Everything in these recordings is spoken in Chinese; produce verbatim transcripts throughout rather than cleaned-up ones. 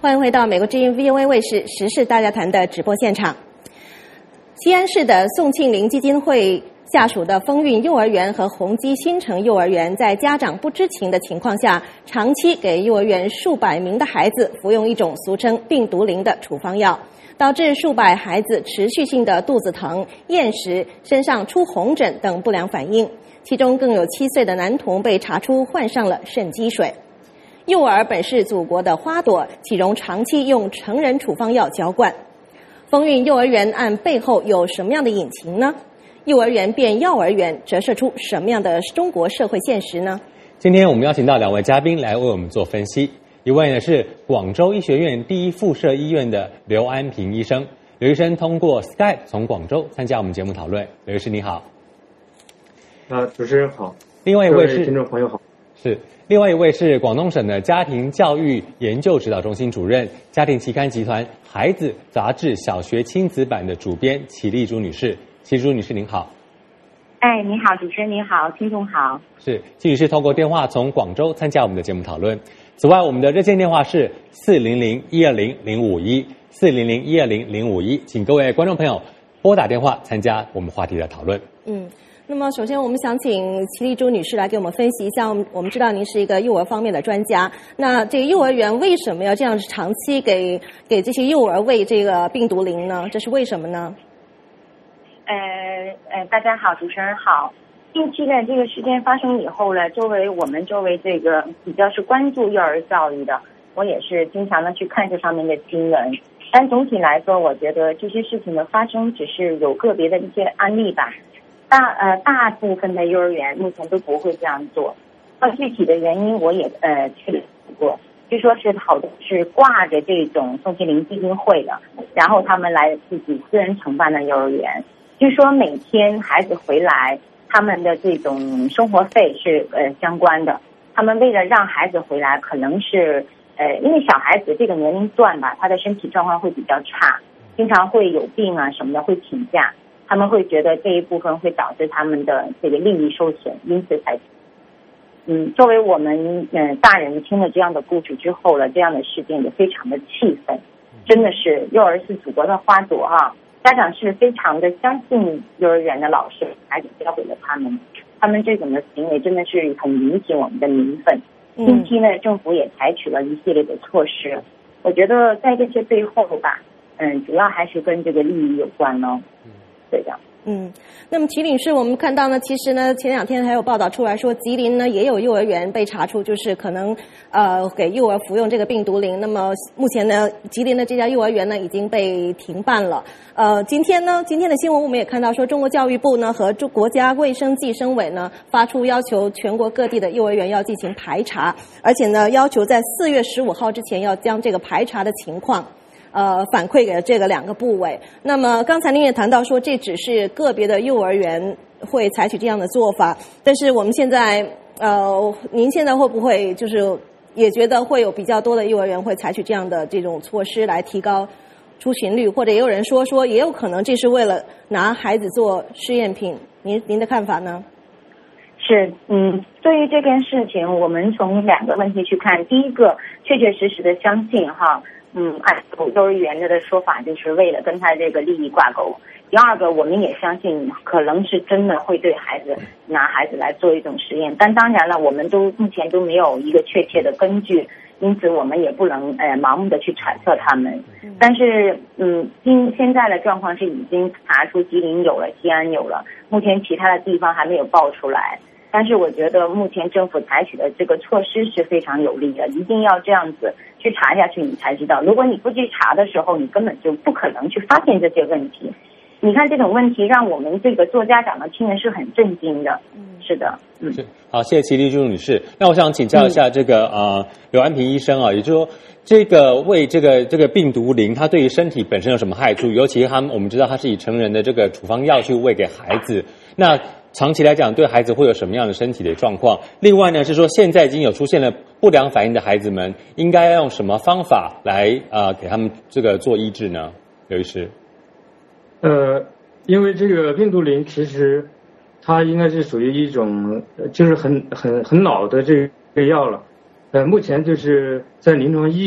欢迎回到美国之音 V O A 卫视时事大家谈的直播现场。西安市的宋庆龄基金会下属的风韵幼儿园和宏基新城幼儿园，在家长不知情的情况下，长期给幼儿园数百名的孩子服用一种俗称病毒灵的处方药，导致数百孩子持续性的肚子疼、厌食、身上出红疹等不良反应，其中更有七岁的男童被查出患上了肾积水。幼儿本是祖国的花朵，岂容长期用成人处方药浇灌？风韵幼儿园案背后有什么样的隐情呢？幼儿园变幼儿园折射出什么样的中国社会现实呢？ 今天我们邀请到两位嘉宾来为我们做分析，一位呢是广州医学院第一附设医院的刘安平医生。刘医生通过 Skype 从广州参加我们节目讨论。刘医师你好。 啊，主持人好。 另外一位是听众朋友好。 是，另外一位是广东省的家庭教育研究指导中心主任、家庭期刊集团孩子杂志小学亲子版的主编齐丽珠女士。齐丽珠女士您好。 哎，你好，主持人你好，听众好。 是，齐女士透过电话从广州参加我们的节目讨论。此外，我们的热线电话是四零零一二零零五一四零零一二零零五一，请各位观众朋友拨打电话参加我们话题的讨论。 嗯。那么首先我们想请齐丽珠女士来给我们分析一下，我们我们知道您是一个幼儿方面的专家，那这个幼儿园为什么要这样长期给给这些幼儿喂这个病毒灵呢？这是为什么呢？ 呃呃，大家好，主持人好。近期呢，这个事件发生以后呢，作为我们作为这个比较是关注幼儿教育的，我也是经常的去看这上面的新闻。但总体来说，我觉得这些事情的发生只是有个别的一些案例吧。大呃大部分的幼儿园目前都不会这样做，那具体的原因我也呃去了过，据说是好多是挂着这种宋庆龄基金会的，然后他们来自己私人承办的幼儿园，据说每天孩子回来，他们的这种生活费是呃相关的，他们为了让孩子回来，可能是呃因为小孩子这个年龄段吧，他的身体状况会比较差，经常会有病啊什么的，会请假。他们会觉得这一部分会导致他们的这个利益受损，因此才，嗯，作为我们嗯、呃、大人听了这样的故事之后了，这样的事件也非常的气愤，真的是幼儿是祖国的花朵哈、啊，家长是非常的相信幼儿园的老师，而且教给了他们，他们这种的行为真的是很引起我们的民愤。近期呢，政府也采取了一系列的措施，我觉得在这些背后吧，嗯，主要还是跟这个利益有关咯。对的。 嗯，那么齐女士，我们看到呢，其实呢，前两天还有报道出来说，吉林呢也有幼儿园被查出就是可能呃给幼儿服用这个病毒灵。那么目前呢，吉林的这家幼儿园呢已经被停办了。呃，今天呢，今天的新闻我们也看到说，中国教育部呢和中国家卫生计生委呢发出要求，全国各地的幼儿园要进行排查，而且呢要求在四月十五号之前要将这个排查的情况。呃，反馈给这个两个部委。那么刚才您也谈到说，这只是个别的幼儿园会采取这样的做法，但是我们现在，呃，您现在会不会就是也觉得会有比较多的幼儿园会采取这样的这种措施来提高出勤率，或者也有人说说也有可能这是为了拿孩子做试验品，您您的看法呢？ 是，嗯，对于这件事情，我们从两个问题去看。第一个，确确实实的相信哈。嗯，按幼儿园的说法，就是为了跟他这个利益挂钩。第二个，我们也相信可能是真的会对孩子拿孩子来做一种实验，但当然了，我们都目前都没有一个确切的根据，因此我们也不能呃盲目的去揣测他们。但是，嗯，今现在的状况是已经查出吉林有了，西安有了，目前其他的地方还没有爆出来。但是我觉得目前政府采取的这个措施是非常有利的，一定要这样子去查下去，你才知道。如果你不去查的时候，你根本就不可能去发现这些问题。你看这种问题，让我们这个做家长的听人是很震惊的。嗯，是的，嗯， 是好，谢谢齐丽珠女士。那我想请教一下这个、嗯、呃刘安平医生啊，也就是说，这个为这个这个病毒灵，它对于身体本身有什么害处？尤其他们我们知道它是以成人的这个处方药去喂给孩子，那长期来讲对孩子会有什么样的身体的状况？另外呢，是说现在已经有出现了不良反应的孩子们，应该要用什么方法来呃给他们这个做医治呢？刘医师。 呃，因为这个病毒灵其实它应该是属于一种就是很很很老的这个药了，呃，目前就是在临床医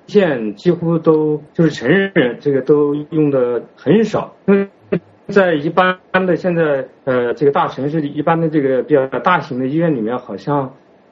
线几乎都就是成人这个都用的很少，因为在一般的现在呃这个大城市里，一般的这个比较大型的医院里面，好像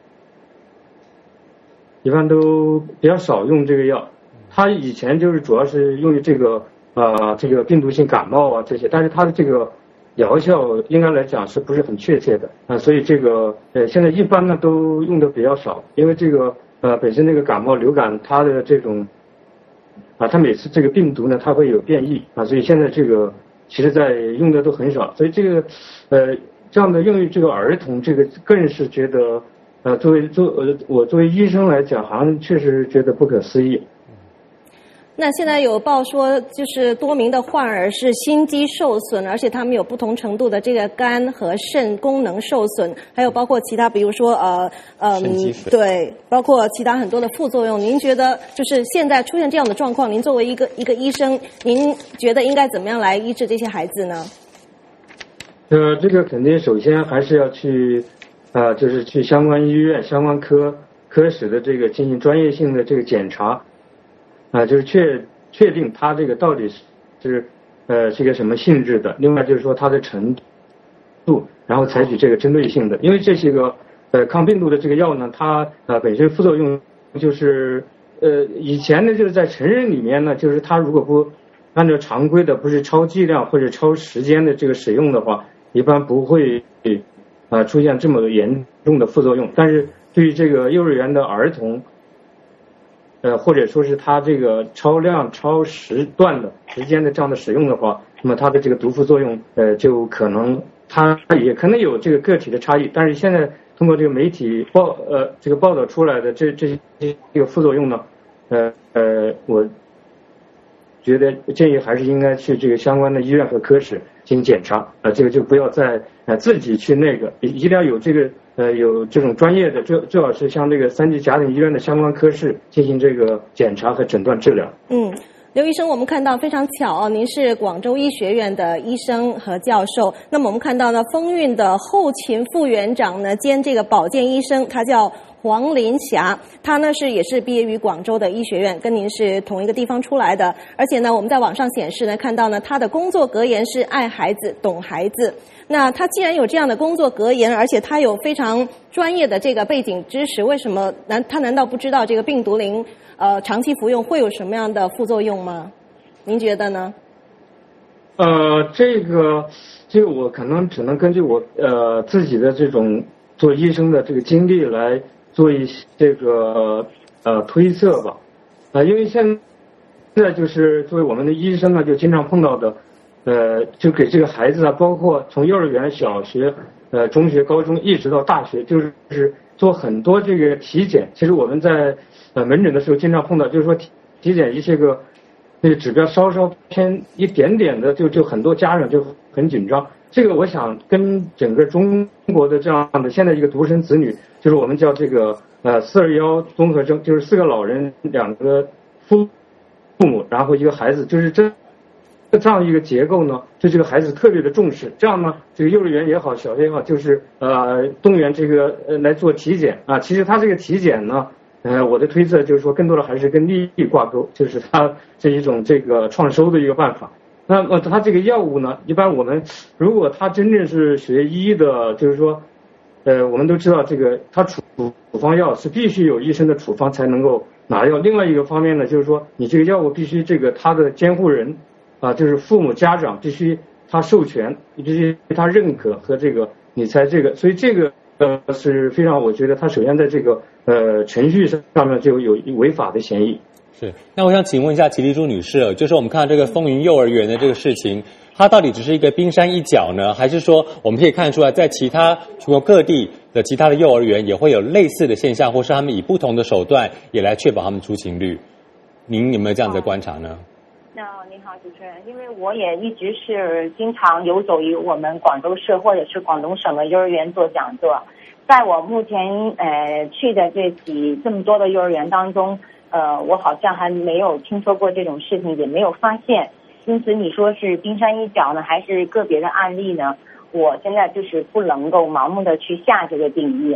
一般都比较少用这个药。它以前就是主要是用于这个呃这个病毒性感冒啊这些，但是它的这个疗效应该来讲是不是很确切的啊？所以这个呃现在一般呢都用的比较少，因为这个呃本身这个感冒流感它的这种啊它每次这个病毒呢它会有变异啊，所以现在这个其实在用的都很少，所以这个呃这样的用于这个儿童这个更是觉得呃作为作呃我作为医生来讲，好像确实觉得不可思议。 那现在有报说，就是多名的患儿是心肌受损，而且他们有不同程度的这个肝和肾功能受损，还有包括其他，比如说呃呃，对，包括其他很多的副作用。您觉得就是现在出现这样的状况，您作为一个一个医生，您觉得应该怎么样来医治这些孩子呢？ 呃，这个肯定首先还是要去啊、呃，就是去相关医院、相关科科室的这个进行专业性的这个检查。啊，就是确确定它这个到底是是呃是一个什么性质的，另外就是说它的程度，然后采取这个针对性的，因为这些个呃抗病毒的这个药呢，它呃本身副作用就是呃以前呢就是在成人里面呢，就是它如果不按照常规的不是超剂量或者超时间的这个使用的话，一般不会啊、呃、出现这么严重的副作用，但是对于这个幼儿园的儿童。呃，或者说是它这个超量、超时段的时间的这样的使用的话，那么它的这个毒副作用，呃，就可能它也可能有这个个体的差异。但是现在通过这个媒体报呃这个报道出来的这这些这个副作用呢，呃呃，我觉得建议还是应该去这个相关的医院和科室进行检查啊、呃，这个就不要再呃自己去那个，一定要有这个。呃，有这种专业的，最最好是像这个三级甲等医院的相关科室进行这个检查和诊断治疗。 嗯，刘医生，我们看到非常巧哦，您是广州医学院的医生和教授。那么我们看到呢，风韵的后勤副园长呢兼这个保健医生，他叫黄林霞，他呢是也是毕业于广州的医学院，跟您是同一个地方出来的。而且呢，我们在网上显示呢，看到呢他的工作格言是爱孩子，懂孩子。那他既然有这样的工作格言，而且他有非常专业的这个背景知识，为什么难他难道不知道这个病毒灵呃长期服用会有什么样的副作用吗？您觉得呢？ 呃，这个这个我可能只能根据我呃自己的这种做医生的这个经历来做一些这个呃推测吧。啊、呃，因为现在就是作为我们的医生呢，就经常碰到的。呃，就给这个孩子啊，包括从幼儿园、小学、呃中学、高中一直到大学，就是做很多这个体检。其实我们在呃门诊的时候经常碰到，就是说体体检一些个那个指标稍稍偏一点点的，就就很多家长就很紧张。这个我想跟整个中国的这样的现在一个独生子女，就是我们叫这个呃四二幺综合征，就是四个老人、两个父父母，然后一个孩子，就是这。这样一个结构呢，对这个孩子特别的重视。这样呢，这个幼儿园也好，小学也好，就是呃动员这个呃来做体检啊。其实他这个体检呢，呃，我的推测就是说，更多的还是跟利益挂钩，就是它是一种这个创收的一个办法。那么它这个药物呢，一般我们如果他真正是学医的，就是说，呃，我们都知道这个他处处方药是必须有医生的处方才能够拿药。另外一个方面呢，就是说你这个药物必须这个他的监护人。啊，就是父母家长必须他授权，必须他认可和这个你才这个，所以这个呃是非常，我觉得他首先在这个呃程序上面就有违法的嫌疑。 是，那我想请问一下齐丽珠女士，就是我们看到这个风云幼儿园的这个事情，它到底只是一个冰山一角呢，还是说我们可以看出来，在其他全国各地的其他的幼儿园也会有类似的现象，或是他们以不同的手段也来确保他们出勤率？您有没有这样的观察呢？ 那您好，主持人，因为我也一直是经常游走于我们广州市或者是广东省的幼儿园做讲座，在我目前呃去的这几这么多的幼儿园当中，呃，我好像还没有听说过这种事情，也没有发现。因此，你说是冰山一角呢，还是个别的案例呢？我现在就是不能够盲目的去下这个定义。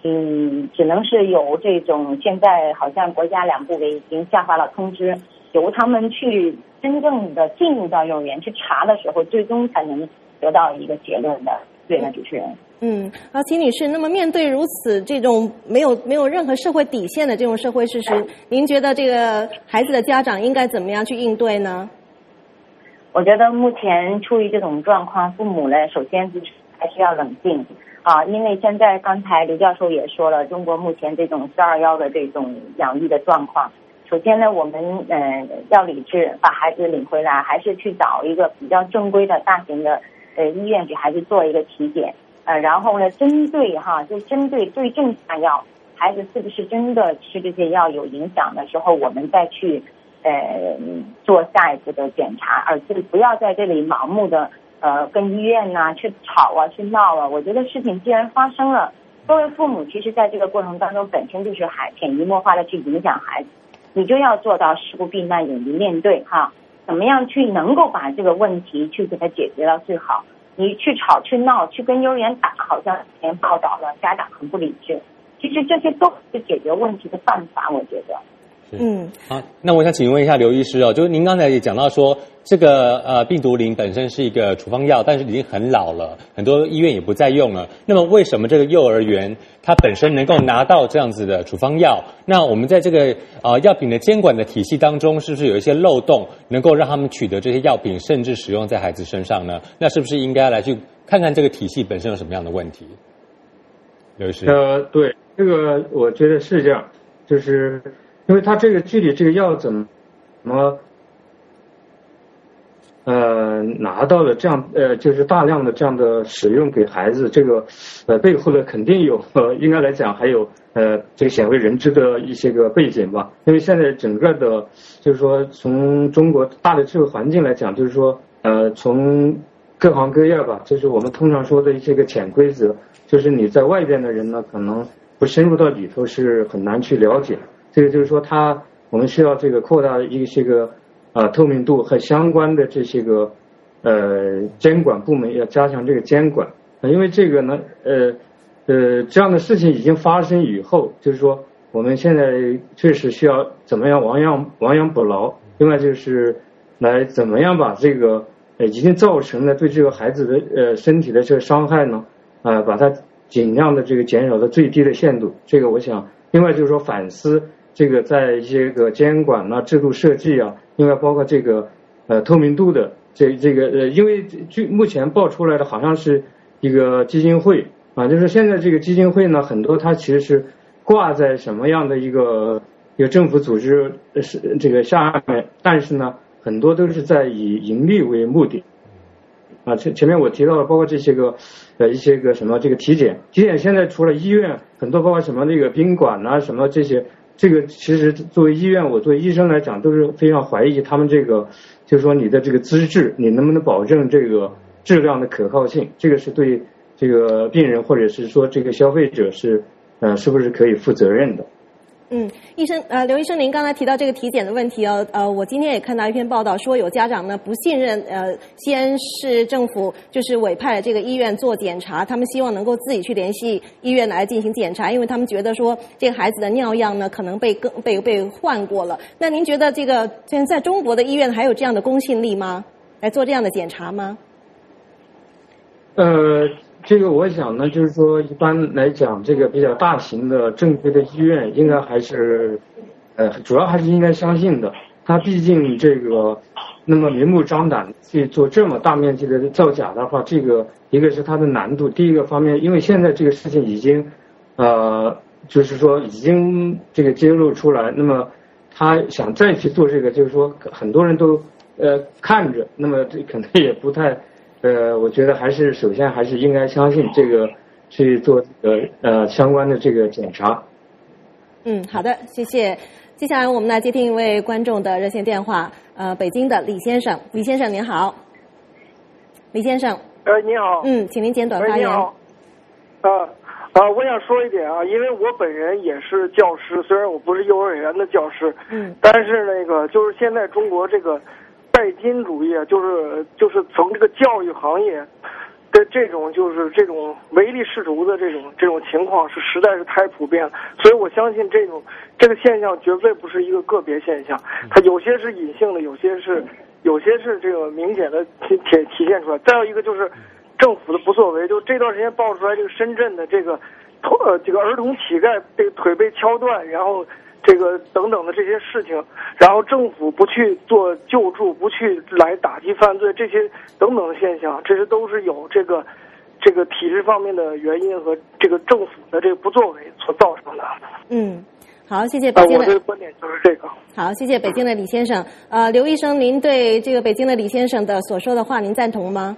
嗯，只能是有这种，现在好像国家两部委已经下发了通知，由他们去真正的进入到幼儿园去查的时候，最终才能得到一个结论的。对的，主持人。 嗯，好，秦女士，那么面对如此这种没有没有任何社会底线的这种社会事实，您觉得这个孩子的家长应该怎么样去应对呢？ 我觉得目前出于这种状况，父母呢，首先就是还是要冷静啊，因为现在刚才刘教授也说了，中国目前这种四二幺的这种养育的状况，首先呢，我们呃要理智，把孩子领回来，还是去找一个比较正规的大型的呃医院给孩子做一个体检。呃，然后呢，针对哈，就针对对症下药，孩子是不是真的吃这些药有影响的时候，我们再去呃做下一步的检查，而是不要在这里盲目的呃跟医院呐、啊、去吵啊、去闹啊。我觉得事情既然发生了，作为父母，其实在这个过程当中本身就是还潜移默化的去影响孩子，你就要做到事不避难、勇于面对哈，怎么样去能够把这个问题去给它解决到最好。你去吵去闹去跟幼儿园打，好像以前报道了家长很不理智，其实这些都是解决问题的办法，我觉得。 嗯， 好，那我想请问一下刘医师哦，就是您刚才也讲到说，这个呃病毒灵本身是一个处方药，但是已经很老了，很多医院也不再用了。那么为什么这个幼儿园它本身能够拿到这样子的处方药？那我们在这个呃药品的监管的体系当中，是不是有一些漏洞，能够让他们取得这些药品，甚至使用在孩子身上呢？那是不是应该来去看看这个体系本身有什么样的问题？刘医师， 呃，对，这个我觉得是这样，就是。因为他这个具体这个药怎么呃拿到了这样呃就是大量的这样的使用给孩子，这个呃背后的肯定有呃应该来讲还有呃这个鲜为人知的一些个背景吧。因为现在整个的就是说从中国大的这个环境来讲，就是说呃从各行各业吧，就是我们通常说的一些个潜规则，就是你在外边的人呢可能不深入到里头是很难去了解。这个就是说它我们需要这个扩大一些个呃透明度和相关的这些个呃监管部门要加强这个监管，因为这个呢呃呃这样的事情已经发生以后，就是说我们现在确实需要怎么样亡羊亡羊补牢，另外就是来怎么样把这个呃已经造成的对这个孩子的呃身体的这个伤害呢啊、呃、把它尽量的这个减少到最低的限度。这个我想另外就是说反思这个在一些个监管啊、制度设计啊，另外包括这个呃透明度的这这个呃，因为据目前报出来的好像是一个基金会啊，就是现在这个基金会呢，很多它其实是挂在什么样的一个一个政府组织是这个下面，但是呢，很多都是在以盈利为目的。啊，前前面我提到了，包括这些个，呃，一些个什么这个体检，体检现在除了医院，很多包括什么那个宾馆啊，什么这些，这个其实作为医院，我作为医生来讲，都是非常怀疑他们这个，就是说你的这个资质，你能不能保证这个质量的可靠性，这个是对这个病人或者是说这个消费者是，呃，是不是可以负责任的？ 嗯，医生，呃，刘医生，您刚才提到这个体检的问题哦，呃，我今天也看到一篇报道说，有家长呢不信任呃西安市政府就是委派了这个医院做检查，他们希望能够自己去联系医院来进行检查，因为他们觉得说这个孩子的尿样呢可能被更被被换过了。那您觉得这个现在在中国的医院还有这样的公信力吗？来做这样的检查吗？ 呃。这个我想呢，就是说一般来讲，这个比较大型的正规的医院，应该还是，呃，主要还是应该相信的。它毕竟这个那么明目张胆去做这么大面积的造假的话，这个一个是它的难度，第一个方面，因为现在这个事情已经，呃，就是说已经这个揭露出来，那么他想再去做这个，就是说很多人都呃看着，那么这可能也不太。呃，我觉得还是首先还是应该相信这个去做呃呃相关的这个检查。 嗯，好的，谢谢。接下来我们来接听一位观众的热线电话，呃，北京的李先生，李先生您好。李先生。 呃，你好。 嗯，请您简短发言。 你好。啊啊，我想说一点啊，因为我本人也是教师，虽然我不是幼儿园的教师， 嗯， 但是那个就是现在中国这个。拜金主义就是就是从这个教育行业的这种就是这种唯利是图的这种这种情况是实在是太普遍了，所以我相信这种这个现象绝对不是一个个别现象，它有些是隐性的，有些是有些是这个明显的体体体现出来。再有一个就是政府的不作为，就这段时间爆出来这个深圳的这个呃这个儿童乞丐这个腿被敲断，然后这个等等的这些事情，然后政府不去做救助，不去来打击犯罪，这些等等的现象，这些都是有这个这个体制方面的原因和这个政府的这个不作为所造成的。 嗯，好，谢谢北京的。 呃、我的观点就是这个。 好，谢谢北京的李先生。呃，刘医生，您对这个北京的李先生的所说的话，您赞同吗？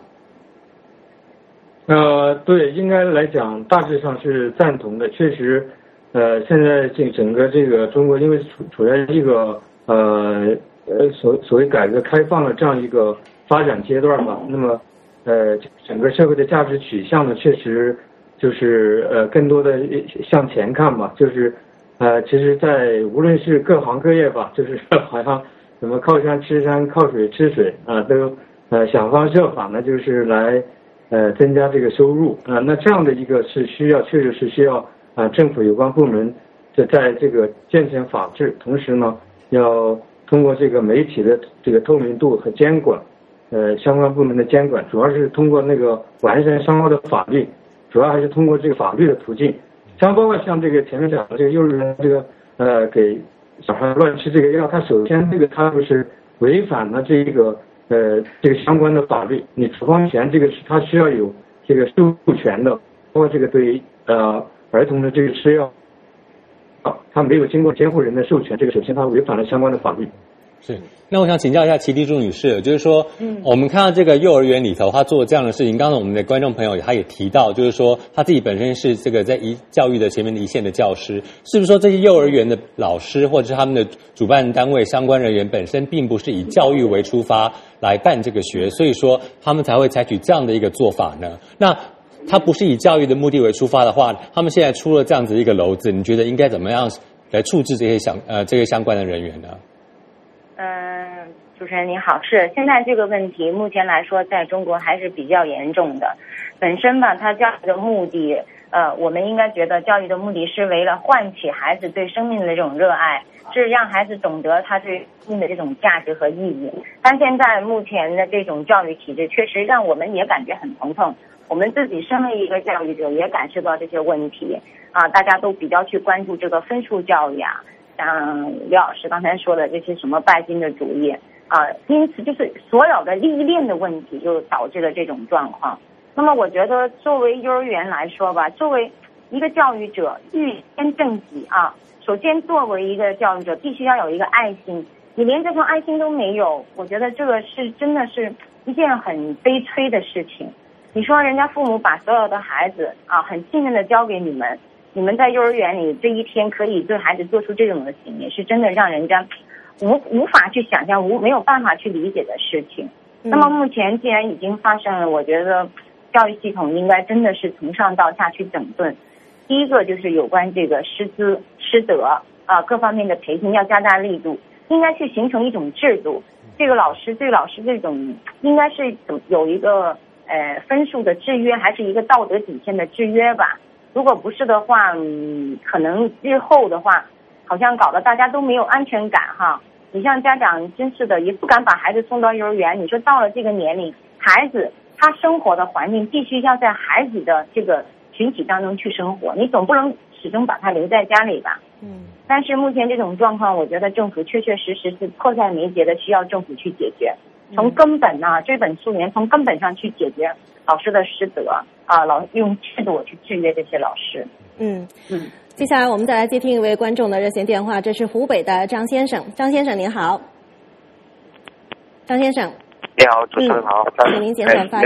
呃，对，应该来讲大致上是赞同的，确实。呃，现在这整个这个中国，因为处处在一个呃呃所所谓改革开放的这样一个发展阶段嘛，那么呃整个社会的价值取向呢，确实就是呃更多的向前看嘛，就是呃其实，在无论是各行各业吧，就是好像什么靠山吃山，靠水吃水啊、呃，都呃想方设法呢，就是来呃增加这个收入啊、呃，那这样的一个是需要，确实是需要。啊，政府有关部门在在这个健全法治，同时呢，要通过这个媒体的这个透明度和监管，呃，相关部门的监管，主要是通过那个完善相关的法律，主要还是通过这个法律的途径，像包括像这个前面讲的这个幼儿园这个呃给小孩乱吃这个药，它首先这个它就是违反了这个呃这个相关的法律，你处方权这个是它需要有这个授权的，包括这个对呃。儿童的这个吃药，啊，他没有经过监护人的授权，这个首先他违反了相关的法律。 是，那我想请教一下齐地柱女士，就是说，嗯，我们看到这个幼儿园里头，他做这样的事情，刚刚我们的观众朋友他也提到，就是说他自己本身是这个在一教育的前面的一线的教师，是不是说这些幼儿园的老师或者是他们的主办单位相关人员本身并不是以教育为出发来办这个学，所以说他们才会采取这样的一个做法呢？那他不是以教育的目的为出发的话，他们现在出了这样子一个篓子，你觉得应该怎么样来处置这些相呃这些相关的人员呢？ 嗯，主持人您好，是现在这个问题目前来说，在中国还是比较严重的。本身吧，它教育的目的，呃，我们应该觉得教育的目的是为了唤起孩子对生命的这种热爱，是让孩子懂得他对生命的这种价值和意义。但现在目前的这种教育体制，确实让我们也感觉很头痛。我们自己身为一个教育者，也感受到这些问题啊，大家都比较去关注这个分数教育啊，像刘老师刚才说的这些什么拜金的主义啊，因此就是所有的历练的问题，就导致了这种状况。那么我觉得，作为幼儿园来说吧，作为一个教育者，欲先正己啊，首先作为一个教育者，必须要有一个爱心。你连这份爱心都没有，我觉得这个是真的是一件很悲催的事情。你说人家父母把所有的孩子啊很信任的交给你们，你们在幼儿园里这一天可以对孩子做出这种的行为，是真的让人家无无法去想象，无没有办法去理解的事情。嗯、那么目前既然已经发生了，我觉得教育系统应该真的是从上到下去整顿。第一个就是有关这个师资师德啊各方面的培训要加大力度，应该去形成一种制度。这个老师对老师这种应该是有一个。呃，分数的制约还是一个道德底线的制约吧。如果不是的话，嗯，可能日后的话，好像搞得大家都没有安全感哈。你像家长真是的，也不敢把孩子送到幼儿园。你说到了这个年龄，孩子他生活的环境必须要在孩子的这个群体当中去生活，你总不能始终把他留在家里吧。嗯。但是目前这种状况，我觉得政府确确实实是迫在眉睫的，需要政府去解决。从根本呢、啊，追本溯源，从根本上去解决老师的师德啊，老用制度去制约这些老师。 嗯嗯。接下来我们再来接听一位观众的热线电话，这是湖北的张先生。张先生您好。张先生。 你好，主持人好。 嗯、请您简短发言。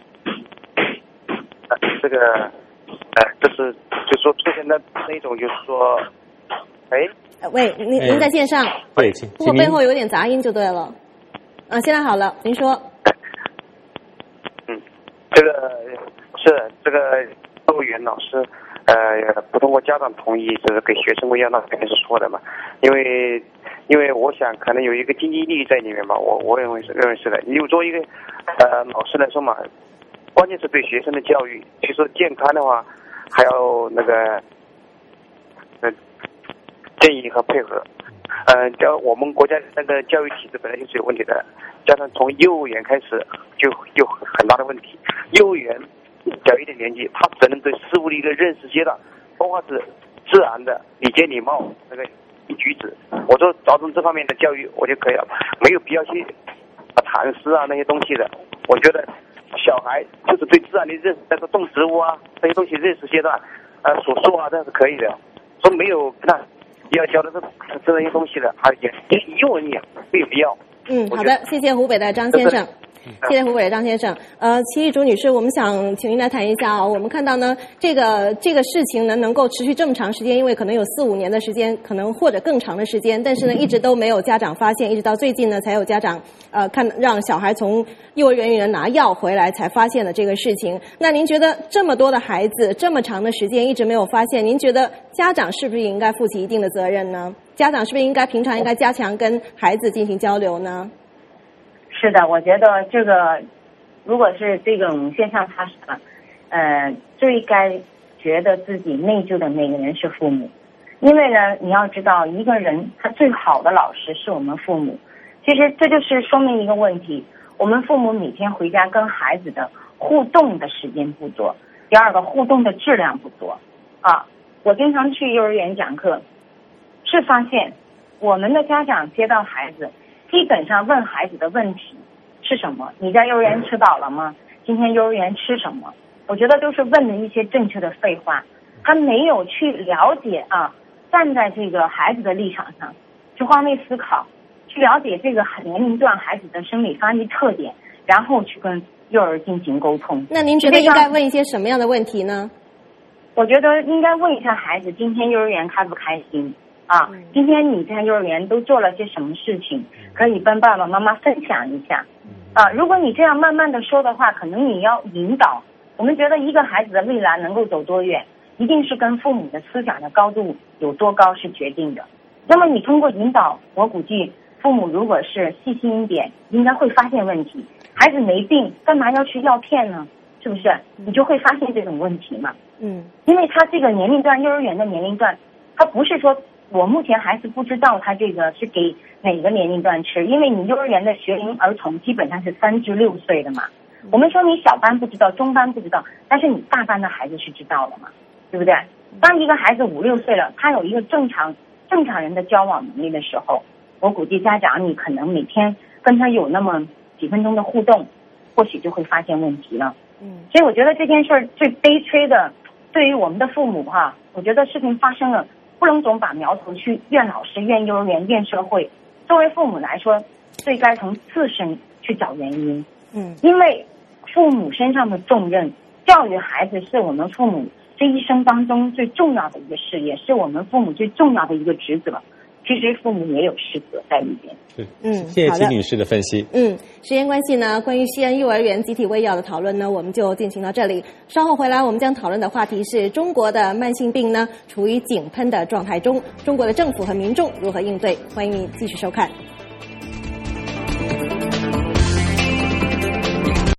呃，这个呃，就是就说出现的那种，就是说，哎。 喂，您您在线上。 对， 不过背后有点杂音就对了。啊，现在好了，您说。 嗯，这个是这个幼儿园老师，呃，不通过家长同意，就是给学生喂药，那肯定是错的嘛。因为，因为我想可能有一个经济利益在里面嘛，我我认为是认为是的。你作为一个呃老师来说嘛， 关键是对学生的教育。其实健康的话，还要那个呃建议和配合。呃，教我们国家那个教育体制本来就是有问题的，加上从幼儿园开始就有很大的问题。幼儿园小一点年纪，他只能对事物的一个认识阶段，包括是自然的礼节礼貌那个举止，我说着重这方面的教育我就可以了，没有必要去唐诗啊那些东西的。我觉得小孩就是对自然的认识，那个动植物啊这些东西认识阶段，呃数数啊这是可以的，说没有那要教的这这些东西的，还也幼儿园没有必要。 嗯，好的，谢谢湖北的张先生。谢谢湖北的张先生。呃，齐玉竹女士，我们想请您来谈一下啊。我们看到呢，这个这个事情呢，能够持续这么长时间，因为可能有四五年的时间，可能或者更长的时间，但是呢，一直都没有家长发现，一直到最近呢，才有家长呃看让小孩从幼儿园里面拿药回来，才发现了这个事情。那您觉得这么多的孩子，这么长的时间一直没有发现，您觉得家长是不是应该负起一定的责任呢？家长是不是应该平常应该加强跟孩子进行交流呢？ 是的，我觉得这个，如果是这种现象发生了，呃，最该觉得自己内疚的那个人是父母，因为呢，你要知道，一个人他最好的老师是我们父母。其实这就是说明一个问题：我们父母每天回家跟孩子的互动的时间不多，第二个互动的质量不多。啊，我经常去幼儿园讲课，是发现我们的家长接到孩子。基本上问孩子的问题是什么？你在幼儿园吃饱了吗？今天幼儿园吃什么？我觉得都是问的一些正确的废话，他没有去了解啊，站在这个孩子的立场上去换位思考，去了解这个年龄段孩子的生理发育特点，然后去跟幼儿进行沟通。 那您觉得应该问一些什么样的问题呢？ 我觉得应该问一下孩子今天幼儿园开不开心啊，今天你在幼儿园都做了些什么事情，可以跟爸爸妈妈分享一下啊。如果你这样慢慢的说的话，可能你要引导。我们觉得一个孩子的未来能够走多远，一定是跟父母的思想的高度有多高是决定的。那么你通过引导，我估计父母如果是细心一点，应该会发现问题。孩子没病，干嘛要去药片呢？是不是？你就会发现这种问题嘛。 嗯， 因为他这个年龄段，幼儿园的年龄段，他不是说我目前还是不知道他这个是给哪个年龄段吃，因为你幼儿园的学龄儿童基本上是三至六岁的嘛。我们说你小班不知道，中班不知道，但是你大班的孩子是知道的嘛，对不对？当一个孩子五六岁了，他有一个正常正常人的交往能力的时候，我估计家长你可能每天跟他有那么几分钟的互动，或许就会发现问题了。嗯，所以我觉得这件事儿最悲催的，对于我们的父母哈、啊，我觉得事情发生了，不能总把苗头去怨老师、怨幼儿园、怨社会。作为父母来说，最该从自身去找原因。嗯，因为父母身上的重任，教育孩子是我们父母这一生当中最重要的一个事，也是我们父母最重要的一个职责。其实父母也有失责在里边。 是，嗯，谢谢齐女士的分析。 嗯，时间关系呢，关于西安幼儿园集体喂药的讨论呢，我们就进行到这里。稍后回来，我们将讨论的话题是中国的慢性病呢处于井喷的状态中，中国的政府和民众如何应对？欢迎你继续收看。